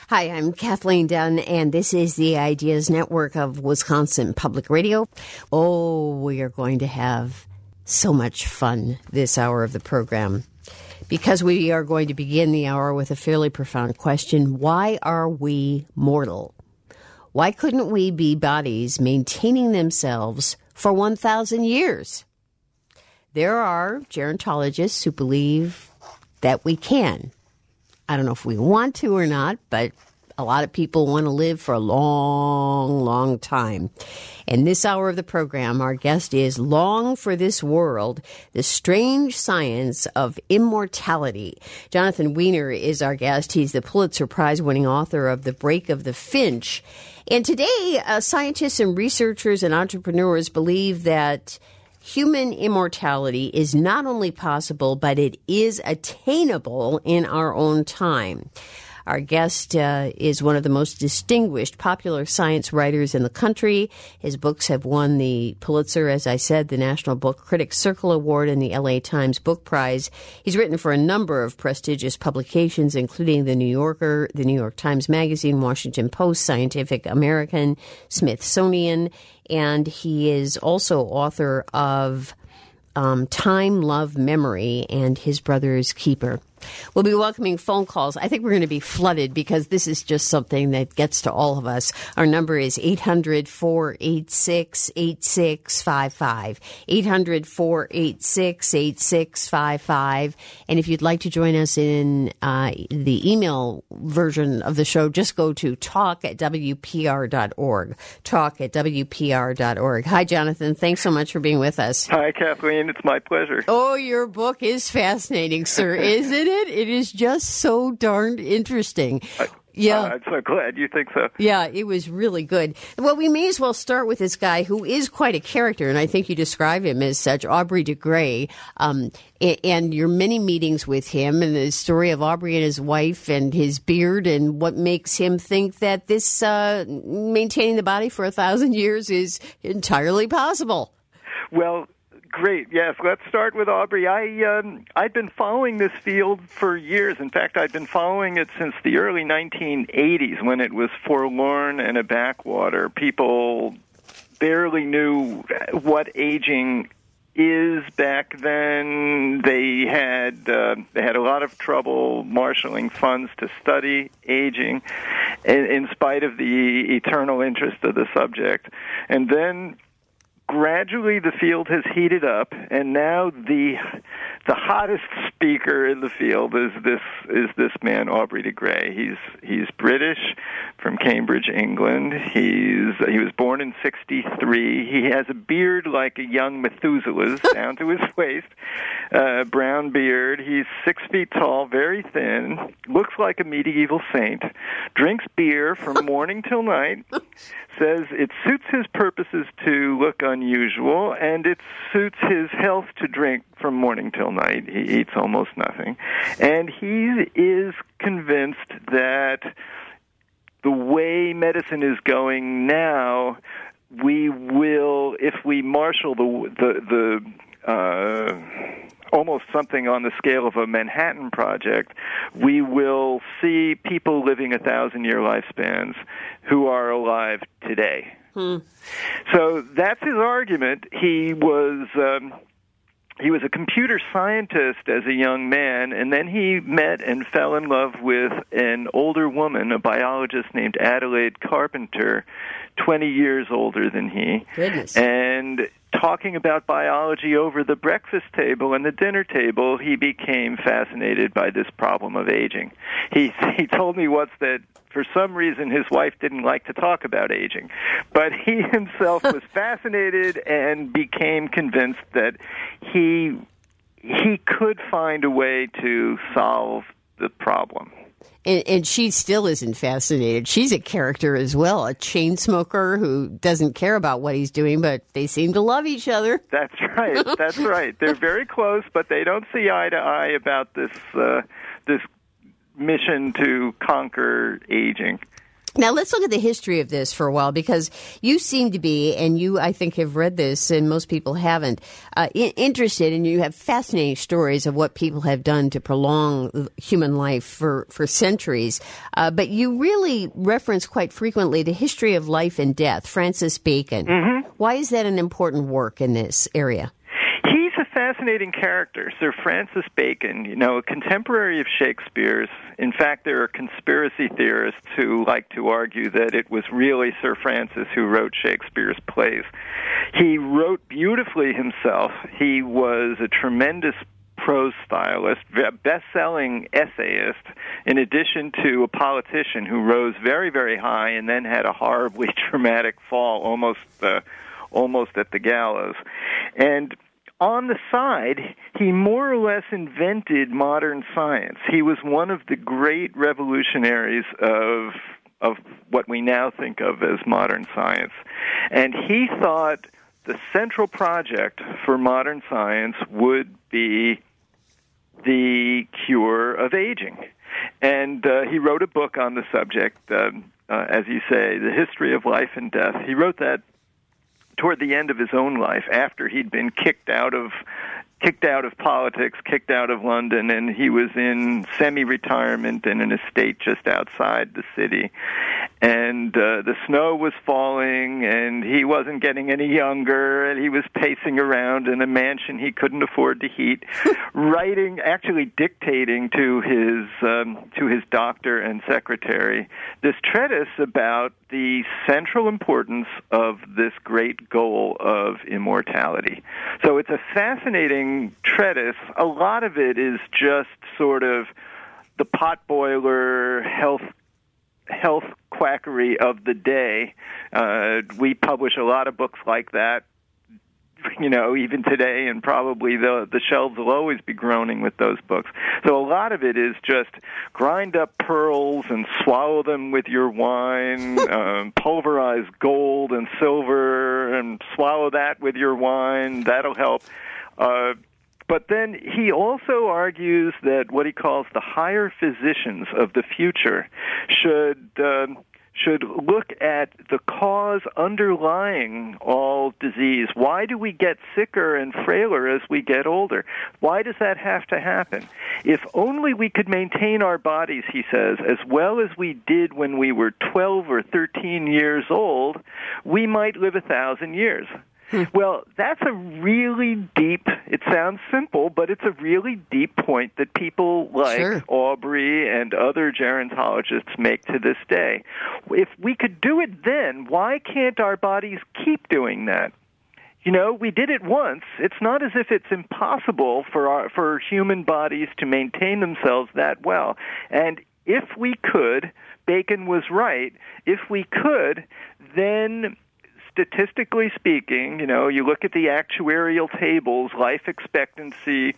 Hi, I'm Kathleen Dunn, and this is the Ideas Network of Wisconsin Public Radio. Oh, we are going to have so much fun this hour of the program because we are going to begin the hour with a fairly profound question. Why are we mortal? Why couldn't we be bodies maintaining themselves for 1,000 years? There are gerontologists who believe that we can. I don't know if we want to or not, but a lot of people want to live for a long, long time. And this hour of the program, our guest is Long for This World, the Strange Science of Immortality. Jonathan Weiner is our guest. He's the Pulitzer Prize-winning author of The Break of the Finch. And today, scientists and researchers and entrepreneurs believe that human immortality is not only possible, but it is attainable in our own time. Our guest is one of the most distinguished popular science writers in the country. His books have won the Pulitzer, as I said, the National Book Critics Circle Award, and the LA Times Book Prize. He's written for a number of prestigious publications, including The New Yorker, The New York Times Magazine, Washington Post, Scientific American, Smithsonian, and he is also author of Time, Love, Memory, and His Brother's Keeper. We'll be welcoming phone calls. I think we're going to be flooded because this is just something that gets to all of us. Our number is 800-486-8655, 800-486-8655. And if you'd like to join us in the email version of the show, just go to talk@wpr.org, talk@wpr.org. Hi, Jonathan. Thanks so much for being with us. Hi, Kathleen. It's my pleasure. Oh, your book is fascinating, sir, isn't it? It is just so darned interesting. Yeah. I'm so glad you think so. Yeah, it was really good. Well, we may as well start with this guy who is quite a character, and I think you describe him as such, Aubrey de Grey, and your many meetings with him and the story of Aubrey and his wife and his beard and what makes him think that this maintaining the body for 1,000 years is entirely possible. Well, great. Yes, let's start with Aubrey. I'd been following this field for years. In fact, I'd been following it since the early 1980s when it was forlorn and a backwater. People barely knew what aging is back then. They had a lot of trouble marshaling funds to study aging in spite of the eternal interest of the subject. And then gradually, the field has heated up, and now the hottest speaker in the field is this man, Aubrey de Grey. He's British, from Cambridge, England. He was born in '63. He has a beard like a young Methuselah's down to his waist, brown beard. He's 6 feet tall, very thin, looks like a medieval saint, drinks beer from morning till night, says it suits his purposes to look unusual, and it suits his health to drink from morning till night. He eats almost nothing. And he is convinced that the way medicine is going now, we will, if we marshal the almost something on the scale of a Manhattan Project, we will see people living 1,000-year lifespans who are alive today. So that's his argument. He was a computer scientist as a young man, and then he met and fell in love with an older woman, a biologist named Adelaide Carpenter, 20 years older than he. Goodness. And talking about biology over the breakfast table and the dinner table, he became fascinated by this problem of aging. He told me once that for some reason his wife didn't like to talk about aging, but he himself was fascinated and became convinced that he could find a way to solve the problem. And she still isn't fascinated. She's a character as well, a chain smoker who doesn't care about what he's doing, but they seem to love each other. That's right. That's right. They're very close, but they don't see eye to eye about this mission to conquer aging. Now, let's look at the history of this for a while, because you seem to be, and you, I think, have read this, and most people haven't, interested, and you have fascinating stories of what people have done to prolong human life for centuries. But you really reference quite frequently the history of life and death, Francis Bacon. Mm-hmm. Why is that an important work in this area? He's a fascinating character, Sir Francis Bacon, a contemporary of Shakespeare's. In fact, there are conspiracy theorists who like to argue that it was really Sir Francis who wrote Shakespeare's plays. He wrote beautifully himself. He was a tremendous prose stylist, best-selling essayist, in addition to a politician who rose very, very high and then had a horribly traumatic fall, almost at the gallows. And on the side, he more or less invented modern science. He was one of the great revolutionaries of what we now think of as modern science. And he thought the central project for modern science would be the cure of aging. And he wrote a book on the subject, as you say, The History of Life and Death. He wrote that toward the end of his own life, after he'd been kicked out of politics, kicked out of London, and he was in semi-retirement in an estate just outside the city. And the snow was falling, and he wasn't getting any younger, and he was pacing around in a mansion he couldn't afford to heat, actually dictating to his doctor and secretary this treatise about the central importance of this great goal of immortality. So it's a fascinating treatise. A lot of it is just sort of the potboiler health quackery of the day. We publish a lot of books like that, even today, and probably the shelves will always be groaning with those books. So a lot of it is just grind up pearls and swallow them with your wine, pulverize gold and silver and swallow that with your wine. That'll help. But then he also argues that what he calls the higher physicians of the future should look at the cause underlying all disease. Why do we get sicker and frailer as we get older? Why does that have to happen? If only we could maintain our bodies, he says, as well as we did when we were 12 or 13 years old, we might live 1,000 years. Well, that's a really deep, it sounds simple, but it's a really deep point that people like Aubrey and other gerontologists make to this day. If we could do it then, why can't our bodies keep doing that? We did it once. It's not as if it's impossible for human bodies to maintain themselves that well. And if we could, Bacon was right, if we could, then statistically speaking, you look at the actuarial tables, life expectancy,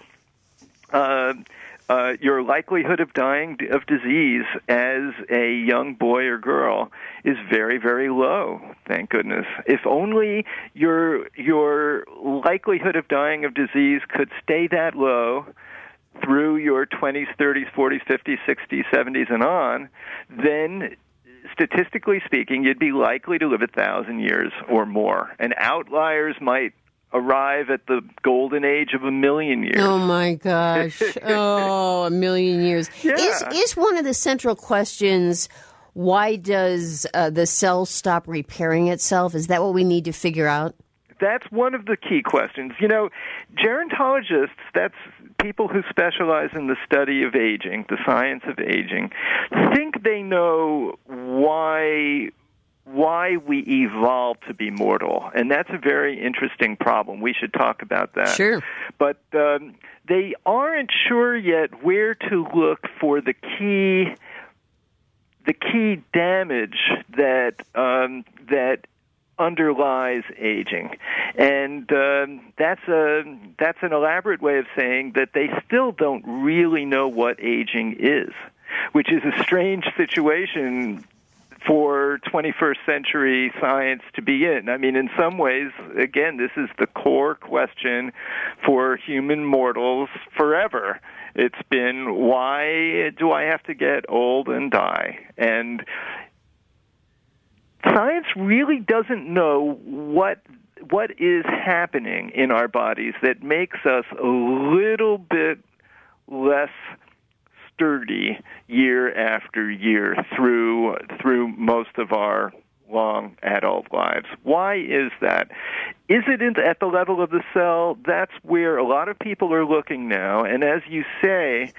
your likelihood of dying of disease as a young boy or girl is very, very low, thank goodness. If only your likelihood of dying of disease could stay that low through your 20s, 30s, 40s, 50s, 60s, 70s, and on, then statistically speaking, you'd be likely to live 1,000 years or more. And outliers might arrive at the golden age of 1,000,000 years. Oh, my gosh. 1,000,000 years. Yeah. Is one of the central questions, why does the cell stop repairing itself? Is that what we need to figure out? That's one of the key questions. Gerontologists, that's people who specialize in the study of aging, the science of aging, think they know why we evolved to be mortal. And that's a very interesting problem. We should talk about that. Sure. But they aren't sure yet where to look for the key damage that underlies aging. And that's an elaborate way of saying that they still don't really know what aging is, which is a strange situation for 21st century science to be in. I mean, in some ways, again, this is the core question for human mortals forever. It's been, why do I have to get old and die? And science really doesn't know what is happening in our bodies that makes us a little bit less sturdy year after year through most of our long adult lives. Why is that? Is it at the level of the cell? That's where a lot of people are looking now. And as you say,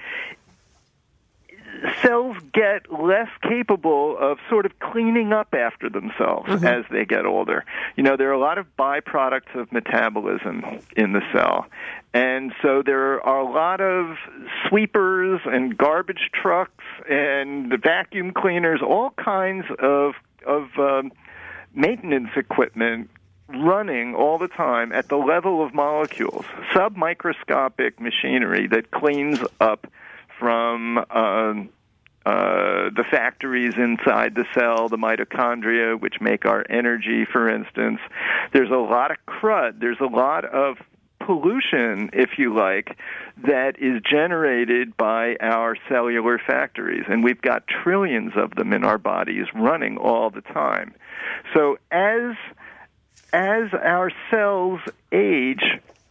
cells get less capable of sort of cleaning up after themselves as they get older. There are a lot of byproducts of metabolism in the cell. And so there are a lot of sweepers and garbage trucks and vacuum cleaners, all kinds of maintenance equipment running all the time at the level of molecules, submicroscopic machinery that cleans up from the factories inside the cell, the mitochondria, which make our energy, for instance. There's a lot of crud. There's a lot of pollution, if you like, that is generated by our cellular factories. And we've got trillions of them in our bodies running all the time. So as our cells age,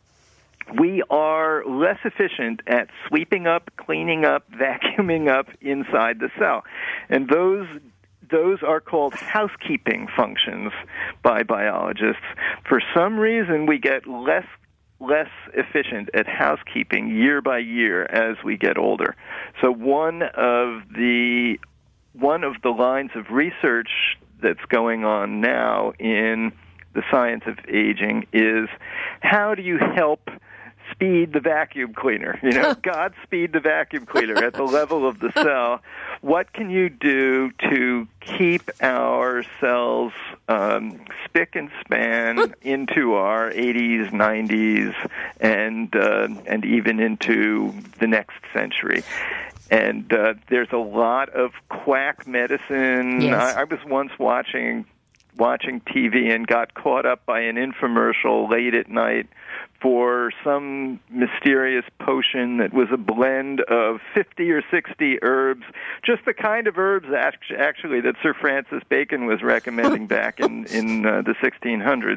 we are less efficient at sweeping up, cleaning up, vacuuming up inside the cell. And those are called housekeeping functions by biologists. For some reason, we get less efficient at housekeeping year by year as we get older. So one of the lines of research that's going on now in the science of aging is how do you help speed the vacuum cleaner? Godspeed the vacuum cleaner at the level of the cell. What can you do to keep our cells spick and span into our 80s, 90s, and even into the next century? And there's a lot of quack medicine. Yes. I was once watching TV and got caught up by an infomercial late at night for some mysterious potion that was a blend of 50 or 60 herbs, just the kind of herbs actually that Sir Francis Bacon was recommending back in the 1600s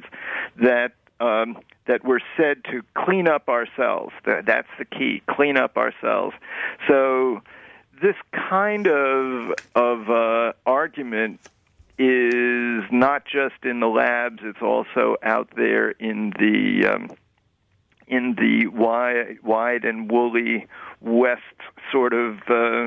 that were said to clean up our cells. That's the key, clean up our cells. So this kind of argument is not just in the labs; it's also out there in the wide and woolly West sort of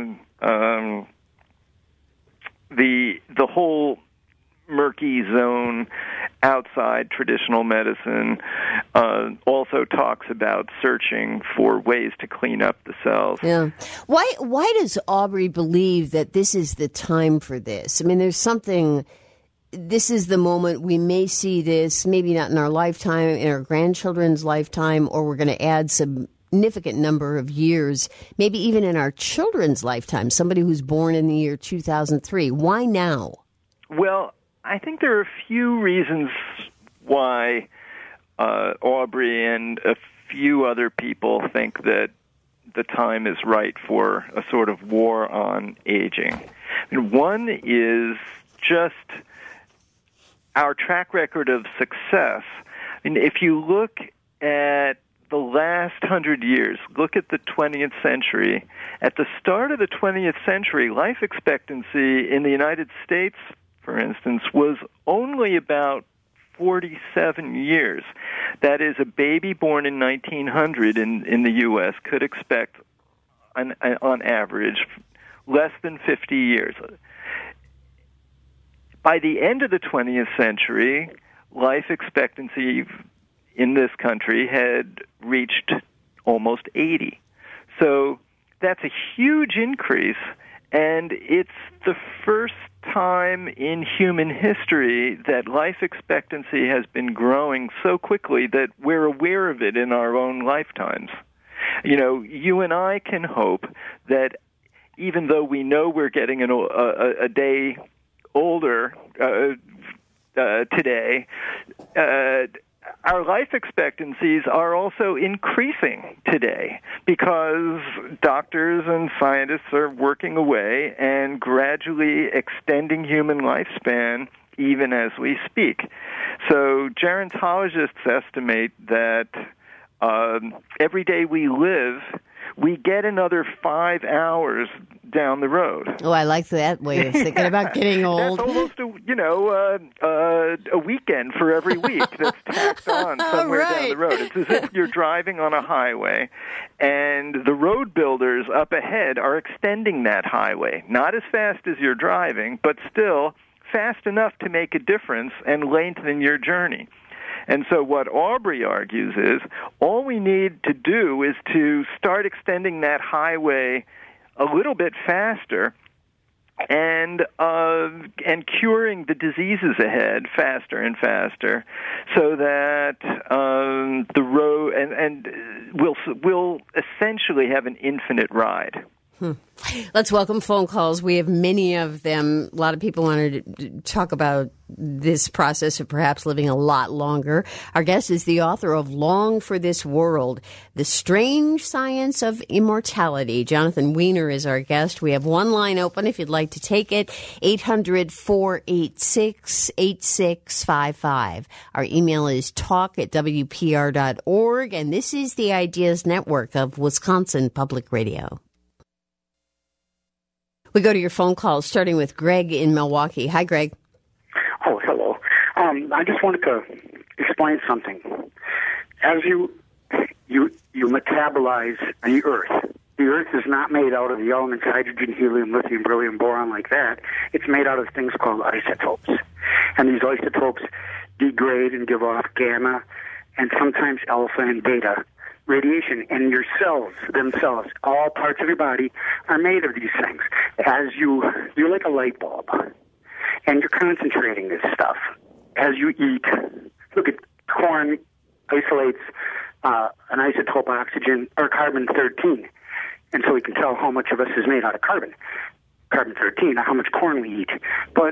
the whole murky zone outside traditional medicine also talks about searching for ways to clean up the cells. Yeah. Why does Aubrey believe that this is the time for this? I mean, there's something, this is the moment we may see this, maybe not in our lifetime, in our grandchildren's lifetime, or we're going to add some significant number of years, maybe even in our children's lifetime, somebody who's born in the year 2003. Why now? Well, I think there are a few reasons why Aubrey and a few other people think that the time is right for a sort of war on aging. And one is just our track record of success. I mean, if you look at the last 100 years, look at the 20th century. At the start of the 20th century, life expectancy in the United States, for instance, was only about 47 years. That is, a baby born in 1900 in the U.S. could expect, on average, less than 50 years. By the end of the 20th century, life expectancy in this country had reached almost 80. So that's a huge increase, and it's the first time in human history that life expectancy has been growing so quickly that we're aware of it in our own lifetimes. You know, you and I can hope that even though we know we're getting a day older today, our life expectancies are also increasing today because doctors and scientists are working away and gradually extending human lifespan even as we speak. So gerontologists estimate that every day we live, we get another 5 hours down the road. Oh, I like that way of thinking about getting old. That's almost a weekend for every week that's tacked on somewhere down the road. It's as if you're driving on a highway, and the road builders up ahead are extending that highway, not as fast as you're driving, but still fast enough to make a difference and lengthen your journey. And so what Aubrey argues is all we need to do is to start extending that highway a little bit faster and curing the diseases ahead faster and faster, so that the road and we'll essentially have an infinite ride. Let's welcome phone calls. We have many of them. A lot of people wanted to talk about this process of perhaps living a lot longer. Our guest is the author of Long for This World, The Strange Science of Immortality. Jonathan Weiner is our guest. We have one line open if you'd like to take it, 800-486-8655. Our email is talk@wpr.org, and this is the Ideas Network of Wisconsin Public Radio. We go to your phone calls, starting with Greg in Milwaukee. Hi, Greg. Oh, hello. I just wanted to explain something. As you metabolize the Earth is not made out of the elements hydrogen, helium, lithium, beryllium, boron like that. It's made out of things called isotopes. And these isotopes degrade and give off gamma and sometimes alpha and beta radiation, and your cells themselves, all parts of your body, are made of these things. You're like a light bulb, and you're concentrating this stuff. As you eat, look at corn isolates an isotope oxygen or carbon-13, and so we can tell how much of us is made out of carbon-13, how much corn we eat. But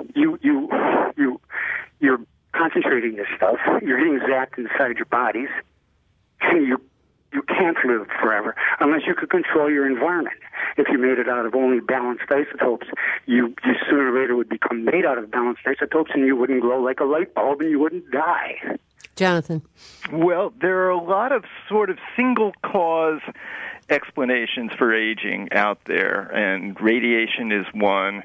you're concentrating this stuff. You're getting zapped inside your bodies. You can't live forever unless you could control your environment. If you made it out of only balanced isotopes, you sooner or later would become made out of balanced isotopes, and you wouldn't glow like a light bulb, and you wouldn't die. Jonathan. Well, there are a lot of sort of single cause explanations for aging out there, and radiation is one.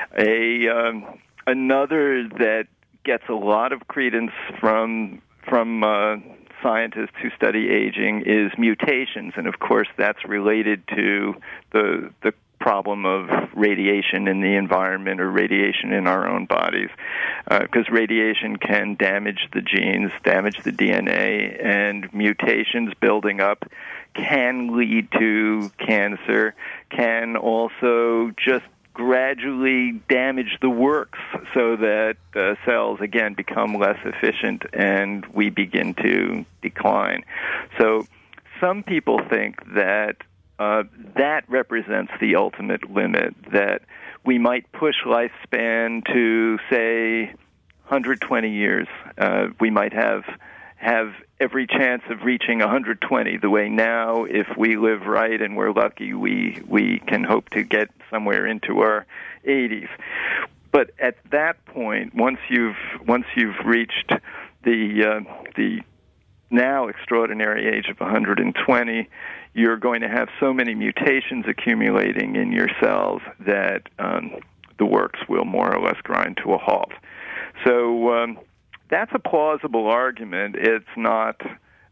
Another that gets a lot of credence from scientists who study aging is mutations, and of course that's related to the problem of radiation in the environment or radiation in our own bodies, because radiation can damage the genes, damage the DNA, and mutations building up can lead to cancer, can also just gradually damage the works so that cells, again, become less efficient and we begin to decline. So some people think that that represents the ultimate limit, that we might push lifespan to, say, 120 years. We might have every chance of reaching 120, the way now, if we live right and we're lucky, we can hope to get somewhere into our 80s. But at that point, once you've reached the now extraordinary age of 120, you're going to have so many mutations accumulating in your cells that the works will more or less grind to a halt. So that's a plausible argument. It's not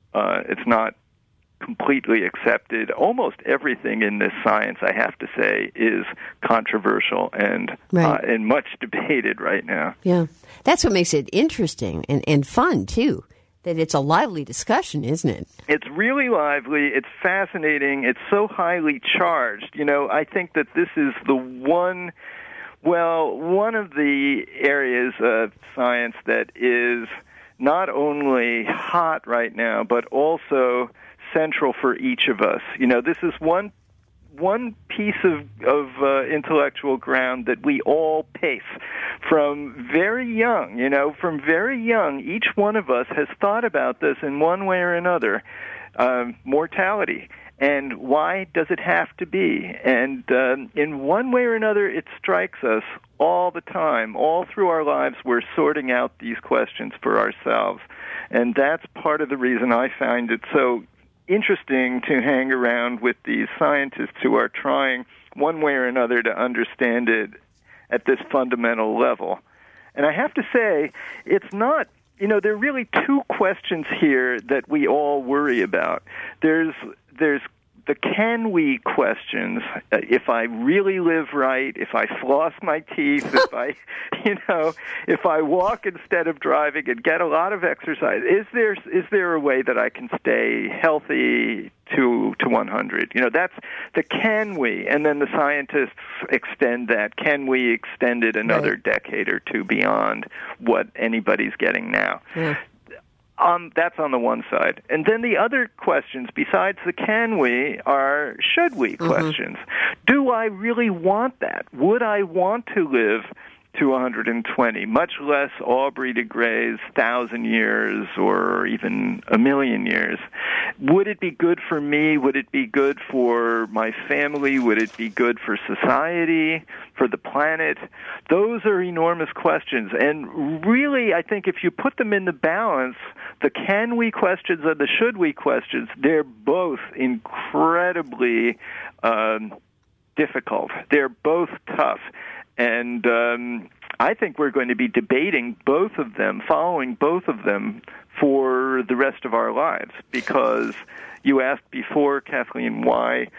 completely accepted. Almost everything in this science, I have to say, is controversial and much debated right now. Yeah, that's what makes it interesting and fun too. That it's a lively discussion, isn't it? It's really lively. It's fascinating. It's so highly charged. You know, I think that this is the one of the areas of science that is not only hot right now, but also central for each of us. You know, this is one piece of intellectual ground that we all pace from very young. You know, from very young, each one of us has thought about this in one way or another, mortality. And why does it have to be? And in one way or another, it strikes us all the time. All through our lives, we're sorting out these questions for ourselves. And that's part of the reason I find it so interesting to hang around with these scientists who are trying one way or another to understand it at this fundamental level. And I have to say, it's not, there are really two questions here that we all worry about. There's the can we questions. If I really live right, if I floss my teeth, if I walk instead of driving and get a lot of exercise, is there a way that I can stay healthy to 100? That's the can we, and then the scientists extend that. Can we extend it another decade or two beyond what anybody's getting now? Yeah. That's on the one side. And then the other questions, besides the can we, are should we questions. Do I really want that? Would I want to live to 120, much less Aubrey de Grey's 1,000 years or even 1,000,000 years? Would it be good for me? Would it be good for my family? Would it be good for society, for the planet? Those are enormous questions. And really, I think if you put them in the balance, the can we questions and the should we questions, they're both incredibly difficult. They're both tough. And I think we're going to be debating both of them, following both of them for the rest of our lives. Because you asked before, Kathleen, why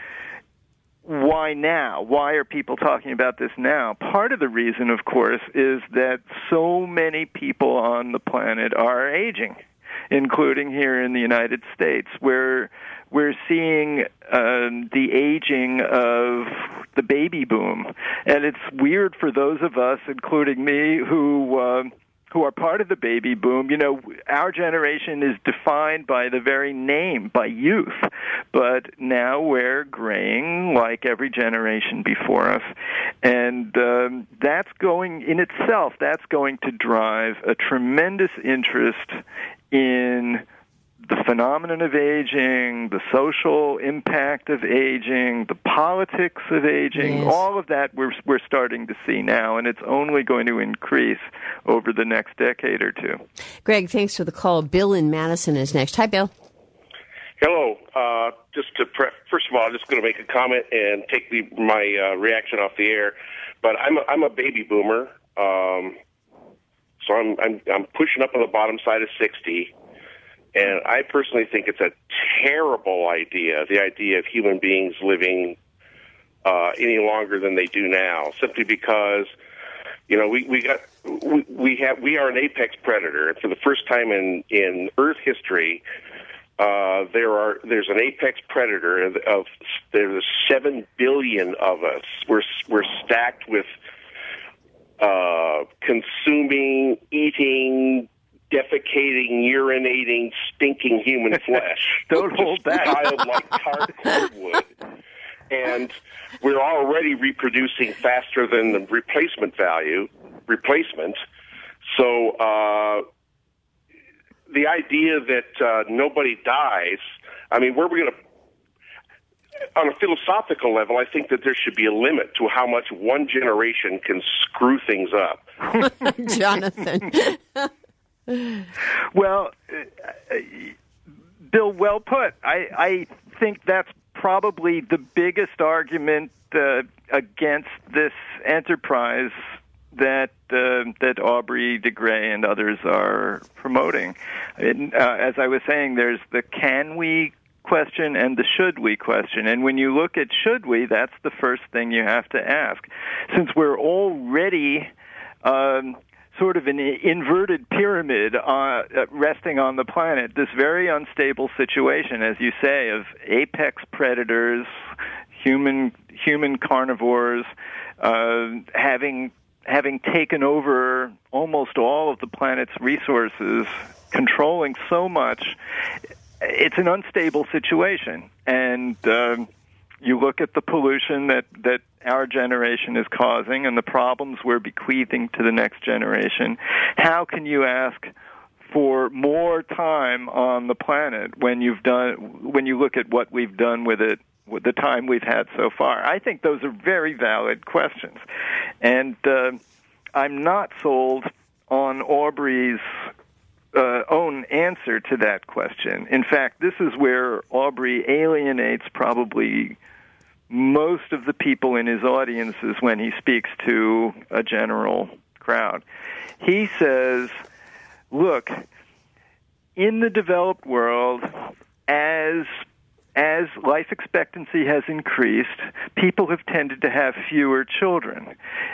now? Why are people talking about this now? Part of the reason, of course, is that so many people on the planet are aging, including here in the United States, where we're seeing the aging of the baby boom. And it's weird for those of us, including me, who are part of the baby boom. Our generation is defined by the very name, by youth. But now we're graying like every generation before us. And that's going to drive a tremendous interest in the phenomenon of aging, the social impact of aging, the politics of aging, all of that we're starting to see now, and it's only going to increase over the next decade or two. Greg, thanks for the call. Bill in Madison is next. Hi, Bill. Hello. First of all, I'm just going to make a comment and take my reaction off the air. But I'm a baby boomer, so I'm pushing up on the bottom side of 60. And I personally think it's a terrible idea, the idea of human beings living any longer than they do now, simply because, we are an apex predator. And for the first time in Earth history, there's an apex predator there's 7 billion of us. We're stacked with consuming, eating, defecating, urinating, stinking human flesh. Don't hold back. Like charred cordwood. And we're already reproducing faster than the replacement. So the idea that nobody dies, where are we going to... On a philosophical level, I think that there should be a limit to how much one generation can screw things up. Jonathan. Well, Bill, well put. I think that's probably the biggest argument against this enterprise that Aubrey de Grey and others are promoting. As I was saying, there's the can we question and the should we question. And when you look at should we, that's the first thing you have to ask. Since we're already sort of an inverted pyramid resting on the planet, this very unstable situation, as you say, of apex predators, human carnivores, having taken over almost all of the planet's resources, controlling so much, it's an unstable situation. And you look at the pollution that our generation is causing and the problems we're bequeathing to the next generation. How can you ask for more time on the planet when you look at what we've done with it, with the time we've had so far? I think those are very valid questions. And I'm not sold on Aubrey's own answer to that question. In fact, this is where Aubrey alienates probably most of the people in his audiences when he speaks to a general crowd. He says, look, in the developed world, as life expectancy has increased, people have tended to have fewer children.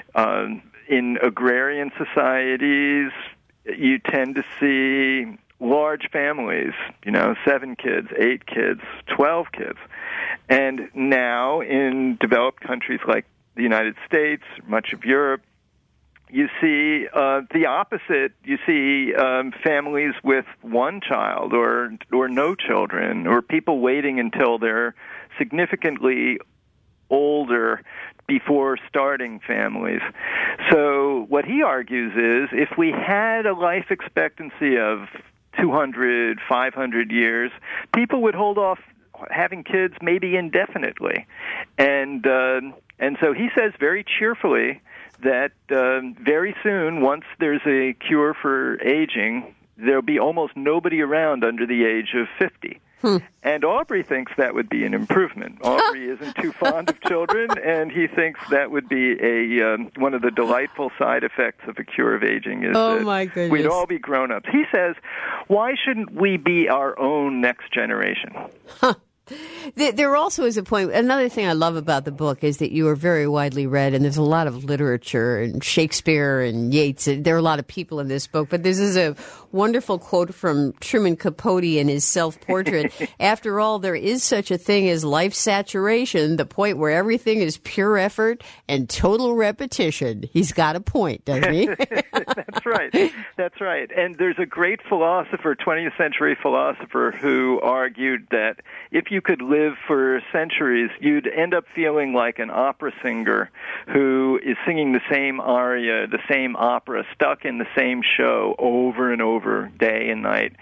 In agrarian societies, you tend to see large families, 7 kids, 8 kids, 12 kids. And now in developed countries like the United States, much of Europe, you see the opposite. You see families with one child or no children, or people waiting until they're significantly older before starting families. So what he argues is if we had a life expectancy of 200, 500 years, people would hold off having kids maybe indefinitely. And so he says very cheerfully that very soon, once there's a cure for aging, there'll be almost nobody around under the age of 50. And Aubrey thinks that would be an improvement. Aubrey isn't too fond of children, and he thinks that would be one of the delightful side effects of a cure of aging is my goodness, we'd all be grown-ups. He says, why shouldn't we be our own next generation? There also is a point. Another thing I love about the book is that you are very widely read, and there's a lot of literature and Shakespeare and Yeats. There are a lot of people in this book, but this is a wonderful quote from Truman Capote in his self-portrait. After all, there is such a thing as life saturation, the point where everything is pure effort and total repetition. He's got a point, doesn't he? That's right. That's right. And there's a great philosopher, 20th century philosopher, who argued that if you could live for centuries, you'd end up feeling like an opera singer who is singing the same aria, the same opera, stuck in the same show over and over, day and night.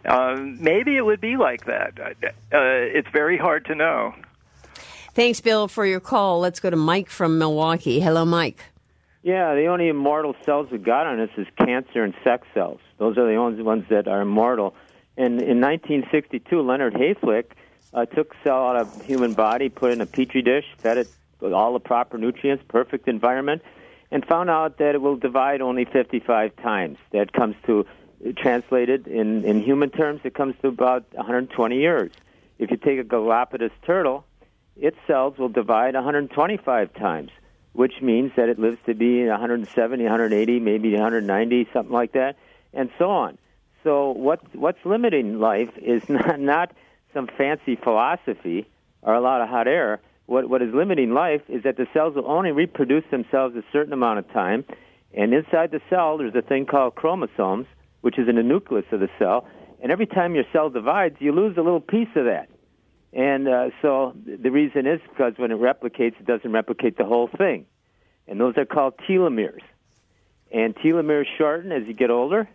Maybe it would be like that. It's very hard to know. Thanks, Bill, for your call. Let's go to Mike from Milwaukee. Hello, Mike. Yeah, the only immortal cells we got on us is cancer and sex cells. Those are the only ones that are immortal. And in 1962, Leonard Hayflick took a cell out of human body, put it in a petri dish, fed it with all the proper nutrients, perfect environment, and found out that it will divide only 55 times. That comes to, translated in human terms, it comes to about 120 years. If you take a Galapagos turtle, its cells will divide 125 times, which means that it lives to be 170, 180, maybe 190, something like that, and so on. So what's limiting life is not some fancy philosophy or a lot of hot air. What is limiting life is that the cells will only reproduce themselves a certain amount of time, and inside the cell there's a thing called chromosomes, which is in the nucleus of the cell, and every time your cell divides, you lose a little piece of that. And so the reason is because when it replicates, it doesn't replicate the whole thing. And those are called telomeres. And telomeres shorten as you get older,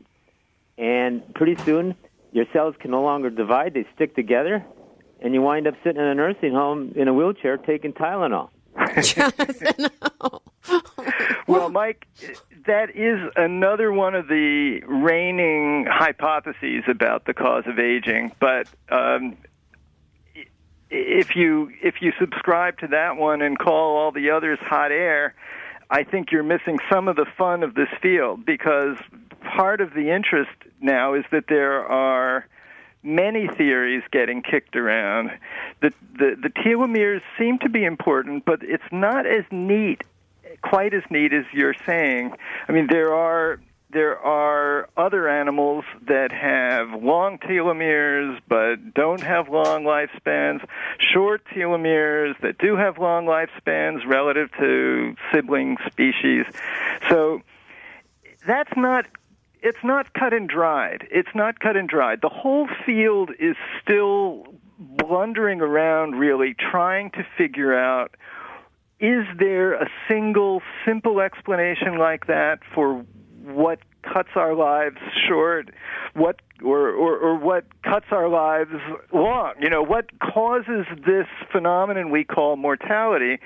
and pretty soon your cells can no longer divide, they stick together, and you wind up sitting in a nursing home in a wheelchair taking Tylenol. Well, Mike, that is another one of the reigning hypotheses about the cause of aging. But if you subscribe to that one and call all the others hot air, I think you're missing some of the fun of this field, because part of the interest now is that there are many theories getting kicked around. The telomeres seem to be important, but it's not as neat, quite as neat as you're saying. I mean, there are other animals that have long telomeres but don't have long lifespans, short telomeres that do have long lifespans relative to sibling species. So it's not cut and dried. It's not cut and dried. The whole field is still blundering around, really, trying to figure out, is there a single, simple explanation like that for what cuts our lives short, what or what cuts our lives long. What causes this phenomenon we call mortality?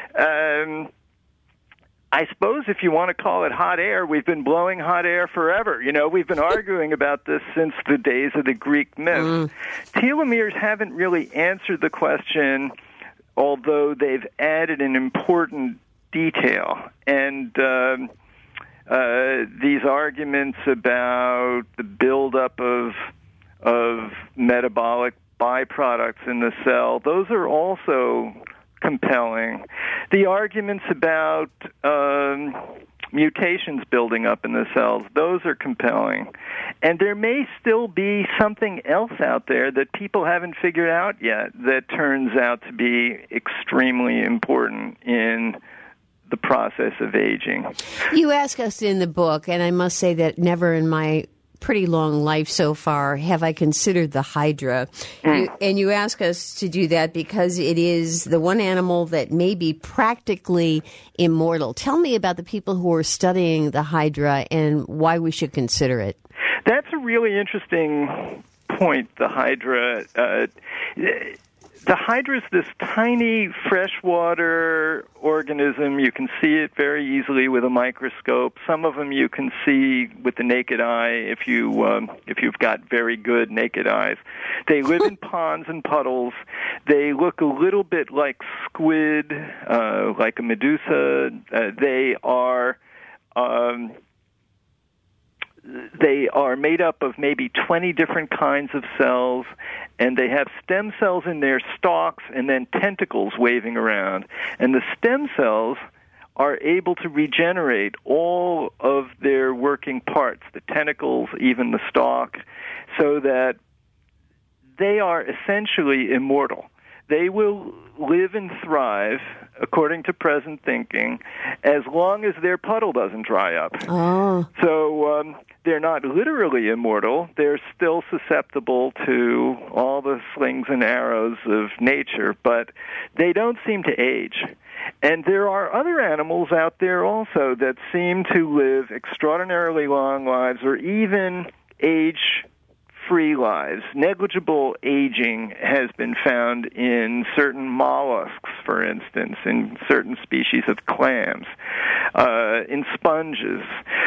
I suppose if you want to call it hot air, we've been blowing hot air forever. We've been arguing about this since the days of the Greek myth. Telomeres haven't really answered the question, although they've added an important detail. And these arguments about the buildup of metabolic byproducts in the cell, those are also compelling. The arguments about mutations building up in the cells, those are compelling. And there may still be something else out there that people haven't figured out yet that turns out to be extremely important in the process of aging. You ask us in the book, and I must say that never in my pretty long life so far have I considered the hydra. And you ask us to do that because it is the one animal that may be practically immortal. Tell me about the people who are studying the hydra and why we should consider it. That's a really interesting point, the hydra. The hydra is this tiny freshwater organism. You can see it very easily with a microscope. Some of them you can see with the naked eye if you've got very good naked eyes. They live in ponds and puddles. They look a little bit like squid, like a medusa. They are made up of maybe 20 different kinds of cells, and they have stem cells in their stalks and then tentacles waving around. And the stem cells are able to regenerate all of their working parts, the tentacles, even the stalk, so that they are essentially immortal. They will live and thrive, according to present thinking, as long as their puddle doesn't dry up. Oh. So they're not literally immortal. They're still susceptible to all the slings and arrows of nature, but they don't seem to age. And there are other animals out there also that seem to live extraordinarily long lives or even age-free lives. Negligible aging has been found in certain mollusks, for instance, in certain species of clams, in sponges.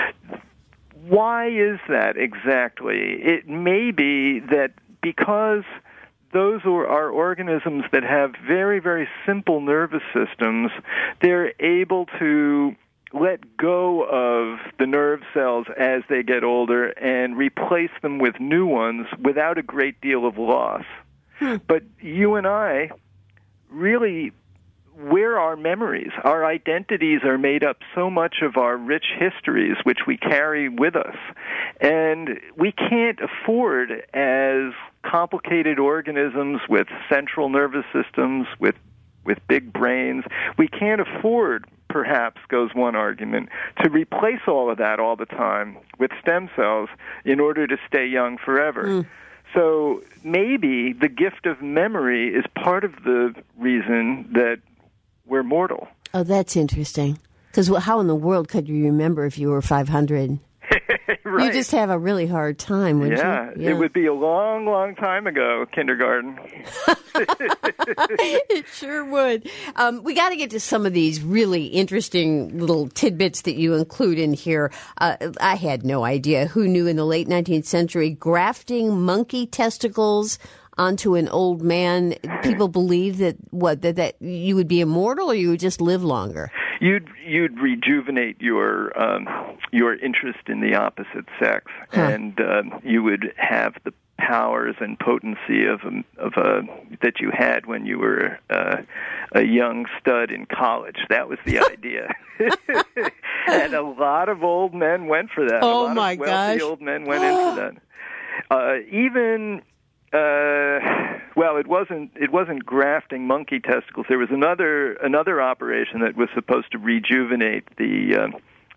Why is that exactly? It may be that because those are organisms that have very, very simple nervous systems, they're able to let go of the nerve cells as they get older and replace them with new ones without a great deal of loss. But you and I really, we're our memories. Our identities are made up so much of our rich histories, which we carry with us. And we can't afford, as complicated organisms with central nervous systems, with big brains, we can't afford, perhaps, goes one argument, to replace all of that all the time with stem cells in order to stay young forever. So maybe the gift of memory is part of the reason that we're mortal. Oh, that's interesting. Because how in the world could you remember if you were 500? Right. You just have a really hard time, wouldn't you? Yeah, it would be a long, long time ago, kindergarten. It sure would. We got to get to some of these really interesting little tidbits that you include in here. I had no idea. Who knew in the late 19th century, grafting monkey testicles onto an old man, people believe that you would be immortal or you would just live longer? You'd rejuvenate your interest in the opposite sex, and you would have the powers and potency of that you had when you were a young stud in college. That was the idea, and a lot of old men went for that. Oh, a lot my of wealthy gosh! Old men went into that. Even. Well, it wasn't grafting monkey testicles. There was another operation that was supposed to rejuvenate the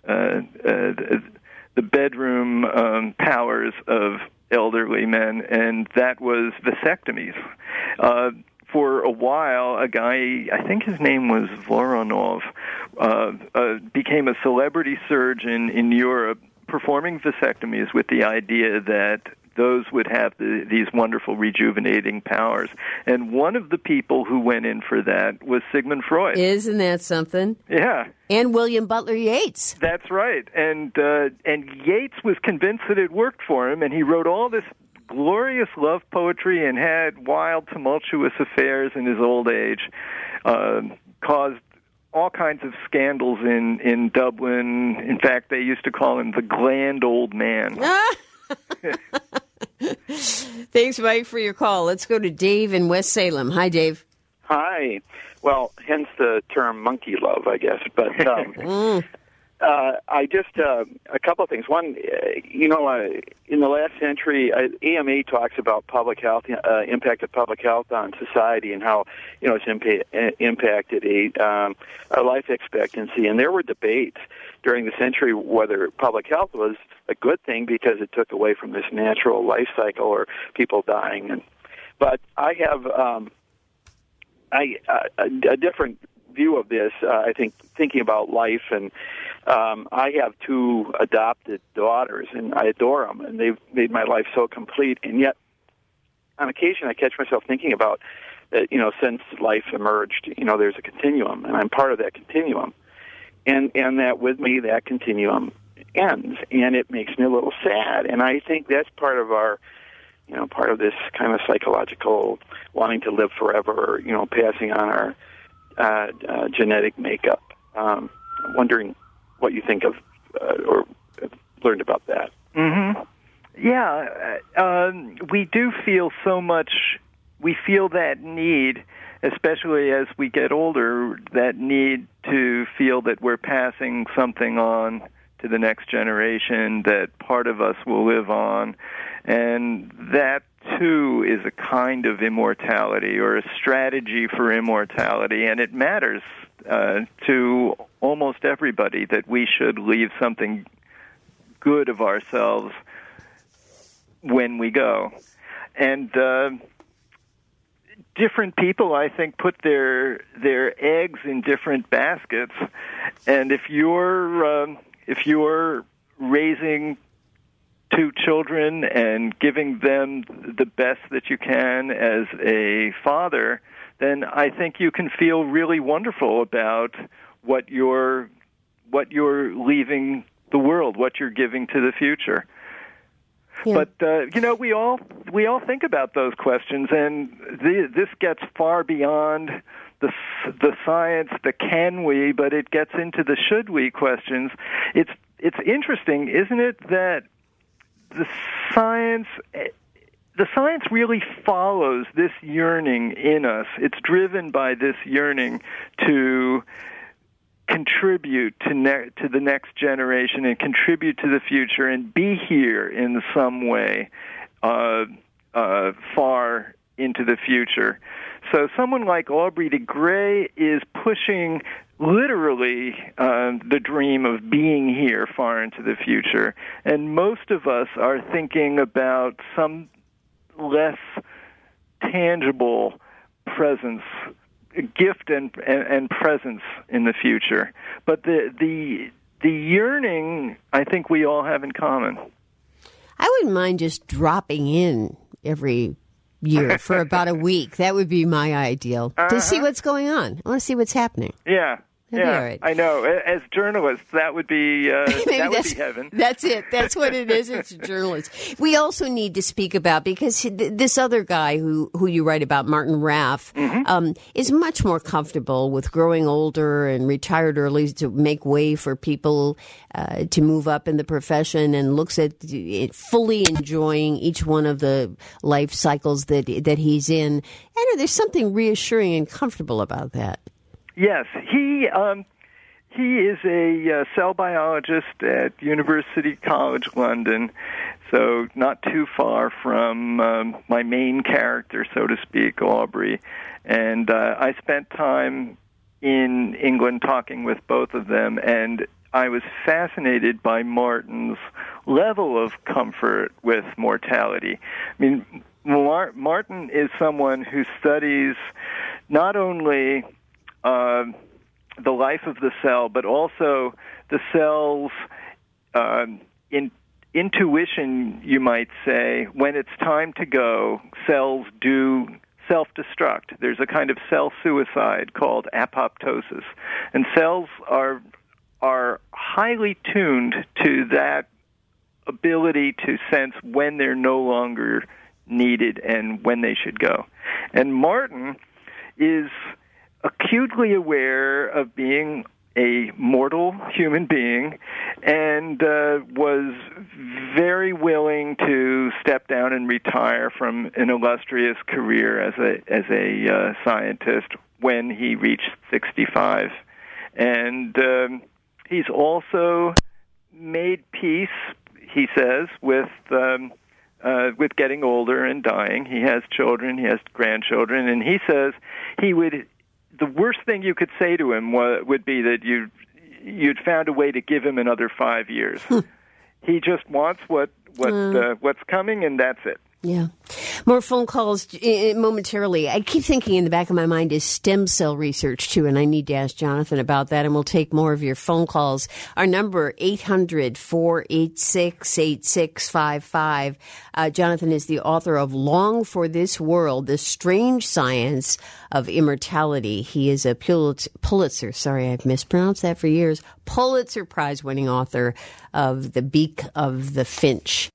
bedroom powers of elderly men, and that was vasectomies. For a while, a guy, I think his name was Voronov, became a celebrity surgeon in Europe performing vasectomies with the idea that those would have these wonderful rejuvenating powers. And one of the people who went in for that was Sigmund Freud. Isn't that something? Yeah. And William Butler Yeats. That's right. And Yeats was convinced that it worked for him, and he wrote all this glorious love poetry and had wild, tumultuous affairs in his old age, caused all kinds of scandals in Dublin. In fact, they used to call him the Gland Old Man. Thanks, Mike, for your call. Let's go to Dave in West Salem. Hi, Dave. Hi. Well, hence the term monkey love, I guess. But I just a couple of things. One, in the last century, AMA talks about public health, impact of public health on society, and how it's impacted a life expectancy. And there were debates during the century whether public health was a good thing because it took away from this natural life cycle or people dying. But I have a different view of this. I think thinking about life, and I have two adopted daughters, and I adore them, and they've made my life so complete. And yet, on occasion, I catch myself thinking about that. Since life emerged, there's a continuum, and I'm part of that continuum, and that with me, that continuum ends, and it makes me a little sad. And I think that's part of our, part of this kind of psychological wanting to live forever, passing on our genetic makeup. I'm wondering what you think of or learned about that. Mm-hmm. Yeah, we do feel so much. We feel that need, especially as we get older, that need to feel that we're passing something on to the next generation, that part of us will live on. And that, too, is a kind of immortality or a strategy for immortality. And it matters to almost everybody that we should leave something good of ourselves when we go. And different people, I think, put their eggs in different baskets. And if you're raising two children and giving them the best that you can as a father, then I think you can feel really wonderful about what you're leaving the world, what you're giving to the future. Yeah. But we all think about those questions, and this gets far beyond the science, the can we, but it gets into the should we questions. It's interesting, isn't it, that the science really follows this yearning in us. It's driven by this yearning to contribute to the next generation and contribute to the future and be here in some way far into the future. So someone like Aubrey de Grey is pushing literally the dream of being here far into the future. And most of us are thinking about some less tangible presence, gift and presence in the future. But the yearning, I think we all have in common. I wouldn't mind just dropping in every year for about a week. That would be my ideal, to see what's going on. I want to see what's happening. Yeah. That'd be all right. I know. As journalists, that would be would be heaven. That's it. That's what it is. It's journalists. We also need to speak about, because this other guy who you write about, Martin Raff, is much more comfortable with growing older and retired early to make way for people to move up in the profession, and looks at it fully enjoying each one of the life cycles that he's in. And there's something reassuring and comfortable about that. Yes, he is a cell biologist at University College London, so not too far from my main character, so to speak, Aubrey. And I spent time in England talking with both of them, and I was fascinated by Martin's level of comfort with mortality. I mean, Martin is someone who studies not only the life of the cell, but also the cell's intuition, you might say, when it's time to go, cells do self-destruct. There's a kind of cell suicide called apoptosis. And cells are highly tuned to that ability to sense when they're no longer needed and when they should go. And Martin is acutely aware of being a mortal human being and was very willing to step down and retire from an illustrious career as a scientist when he reached 65. And he's also made peace, he says, with getting older and dying. He has children, he has grandchildren, and he says the worst thing you could say to him would be that you'd found a way to give him another 5 years. He just wants what's coming, and that's it. Yeah. More phone calls momentarily. I keep thinking in the back of my mind is stem cell research, too, and I need to ask Jonathan about that, and we'll take more of your phone calls. Our number, 800-486-8655. Jonathan is the author of Long for This World, The Strange Science of Immortality. He is a Pulitzer, sorry, I've mispronounced that for years, Pulitzer Prize-winning author of The Beak of the Finch.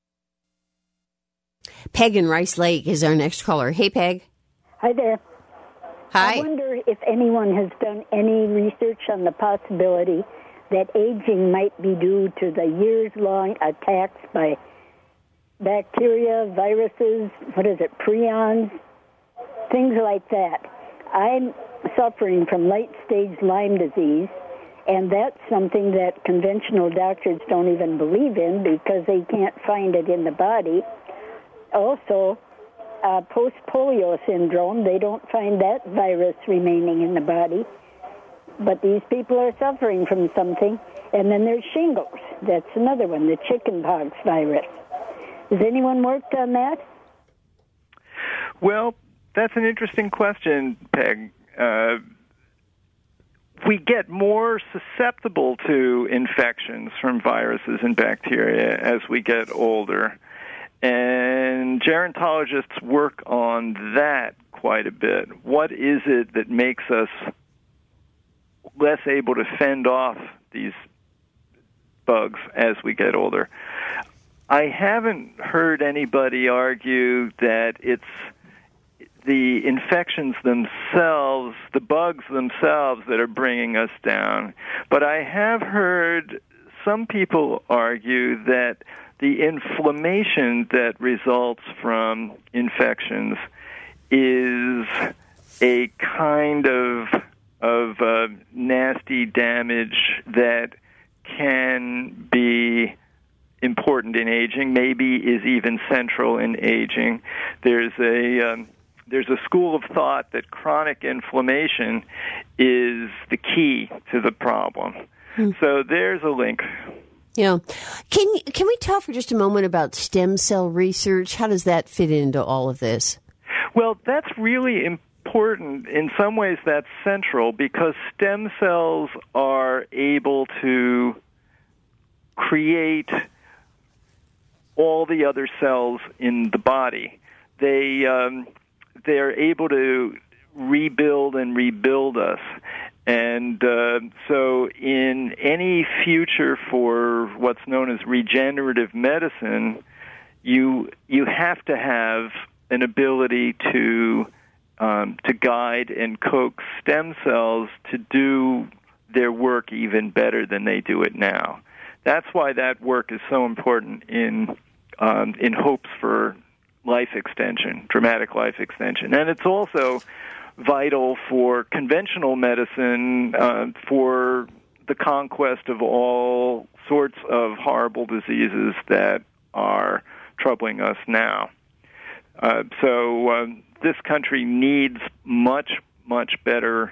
Peg in Rice Lake is our next caller. Hey, Peg. Hi there. Hi. I wonder if anyone has done any research on the possibility that aging might be due to the years-long attacks by bacteria, viruses, prions, things like that. I'm suffering from late-stage Lyme disease, and that's something that conventional doctors don't even believe in because they can't find it in the body. Also, post-polio syndrome, they don't find that virus remaining in the body. But these people are suffering from something. And then there's shingles. That's another one, the chickenpox virus. Has anyone worked on that? Well, that's an interesting question, Peg. We get more susceptible to infections from viruses and bacteria as we get older. And gerontologists work on that quite a bit. What is it that makes us less able to fend off these bugs as we get older? I haven't heard anybody argue that it's the infections themselves, the bugs themselves, that are bringing us down. But I have heard some people argue that the inflammation that results from infections is a kind of nasty damage that can be important in aging, maybe is even central in aging. There's a school of thought that chronic inflammation is the key to the problem. So there's a link. Yeah. Can we talk for just a moment about stem cell research? How does that fit into all of this? Well, that's really important. In some ways, that's central because stem cells are able to create all the other cells in the body. They're able to rebuild and rebuild us. And so in any future for what's known as regenerative medicine, you have to have an ability to guide and coax stem cells to do their work even better than they do it now. That's why that work is so important in hopes for life extension, dramatic life extension. And it's also vital for conventional medicine, for the conquest of all sorts of horrible diseases that are troubling us now. So this country needs much, much better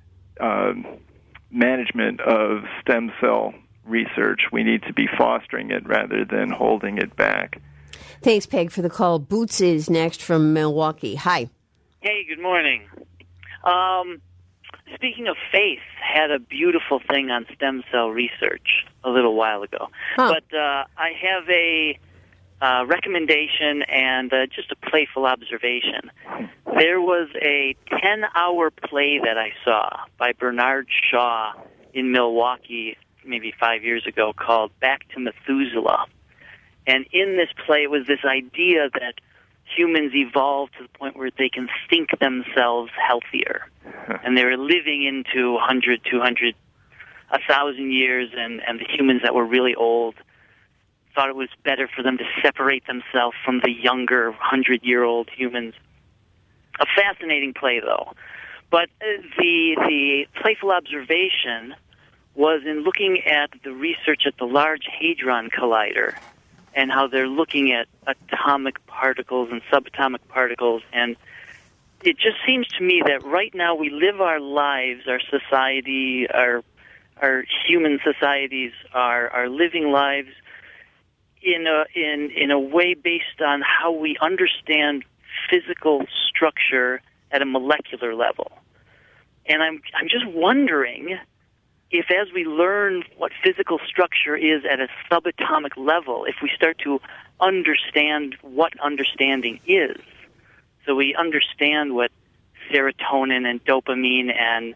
management of stem cell research. We need to be fostering it rather than holding it back. Thanks, Peg, for the call. Boots is next from Milwaukee. Hi. Hey, good morning. speaking of faith, had a beautiful thing on stem cell research a little while ago. Huh. But I have a recommendation and just a playful observation. There was a 10-hour play that I saw by Bernard Shaw in Milwaukee maybe 5 years ago called Back to Methuselah. And in this play, it was this idea that humans evolved to the point where they can think themselves healthier. And they were living into 100, 200, 1,000 years, and the humans that were really old thought it was better for them to separate themselves from the younger 100-year-old humans. A fascinating play, though. But the playful observation was in looking at the research at the Large Hadron Collider and how they're looking at atomic particles and subatomic particles. And it just seems to me that right now we live our lives, our society, our human societies are living lives in a way based on how we understand physical structure at a molecular level. And I'm just wondering if as we learn what physical structure is at a subatomic level, if we start to understand what understanding is, so we understand what serotonin and dopamine and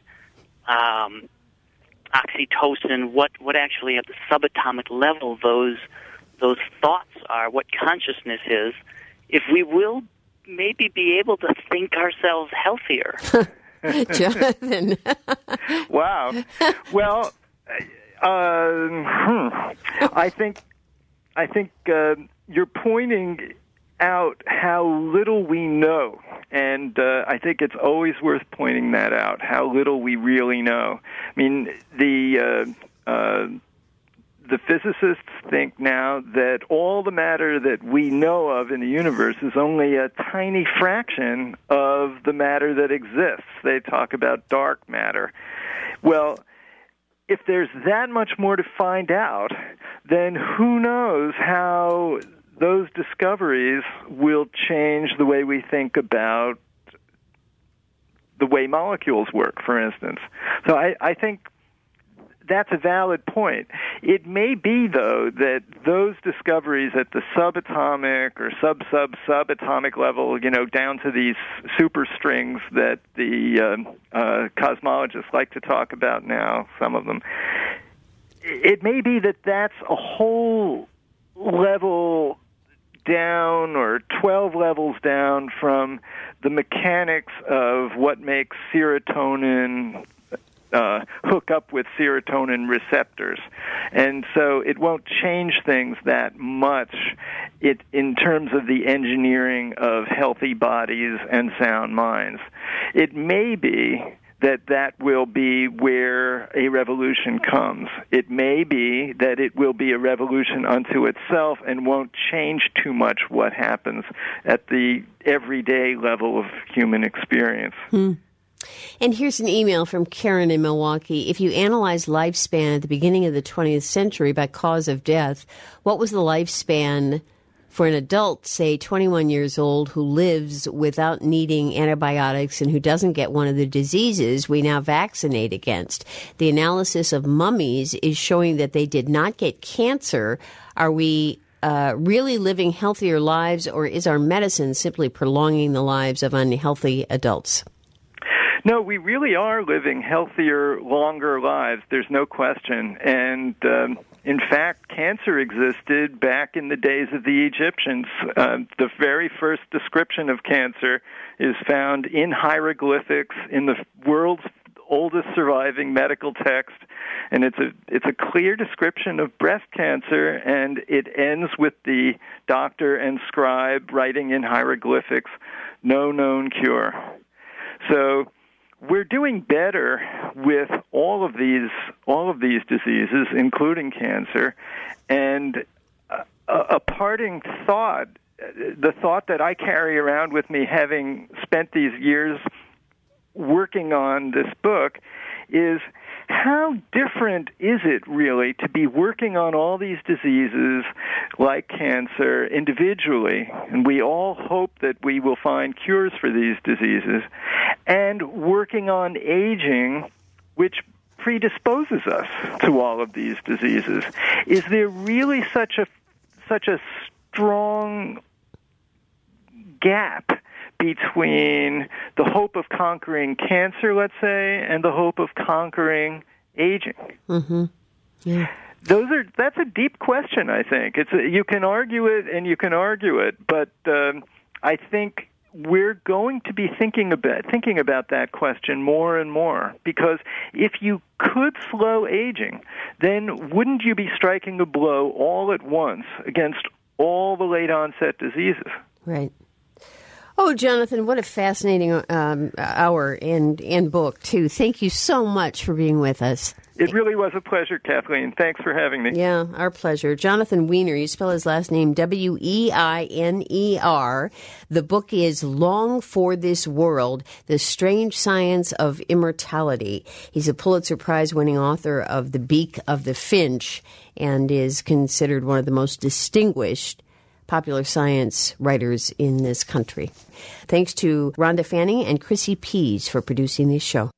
oxytocin, what actually at the subatomic level those thoughts are, what consciousness is, if we will maybe be able to think ourselves healthier. Jonathan. Wow. Well, I think you're pointing out how little we know, and I think it's always worth pointing that out, how little we really know. I mean, the physicists think now that all the matter that we know of in the universe is only a tiny fraction of the matter that exists. They talk about dark matter. Well, if there's that much more to find out, then who knows how those discoveries will change the way we think about the way molecules work, for instance. So I think that's a valid point. It may be, though, that those discoveries at the subatomic or subatomic level, down to these superstrings that the cosmologists like to talk about now, some of them, it may be that that's a whole level down or 12 levels down from the mechanics of what makes serotonin hook up with serotonin receptors. And so it won't change things that much in terms of the engineering of healthy bodies and sound minds. It may be that will be where a revolution comes. It may be that it will be a revolution unto itself and won't change too much what happens at the everyday level of human experience. And here's an email from Karen in Milwaukee. If you analyze lifespan at the beginning of the 20th century by cause of death, what was the lifespan for an adult, say 21 years old, who lives without needing antibiotics and who doesn't get one of the diseases we now vaccinate against? The analysis of mummies is showing that they did not get cancer. Are we really living healthier lives, or is our medicine simply prolonging the lives of unhealthy adults? No, we really are living healthier, longer lives. There's no question. And in fact, cancer existed back in the days of the Egyptians. The very first description of cancer is found in hieroglyphics in the world's oldest surviving medical text, and it's a clear description of breast cancer, and it ends with the doctor and scribe writing in hieroglyphics, "No known cure." So we're doing better with all of these diseases, including cancer. And a parting thought, the thought that I carry around with me, having spent these years working on this book, is how different is it really to be working on all these diseases like cancer individually, and we all hope that we will find cures for these diseases, and working on aging, which predisposes us to all of these diseases. Is there really such a strong gap between the hope of conquering cancer, let's say, and the hope of conquering aging? Mm-hmm. Yeah. That's a deep question, I think. You can argue it and you can argue it, but I think we're going to be thinking about that question more and more, because if you could slow aging, then wouldn't you be striking a blow all at once against all the late-onset diseases? Right. Oh, Jonathan, what a fascinating hour and book, too. Thank you so much for being with us. It really was a pleasure, Kathleen. Thanks for having me. Yeah, our pleasure. Jonathan Weiner, you spell his last name Weiner. The book is Long for This World, The Strange Science of Immortality. He's a Pulitzer Prize-winning author of The Beak of the Finch and is considered one of the most distinguished popular science writers in this country. Thanks to Rhonda Fanning and Chrissy Pease for producing this show.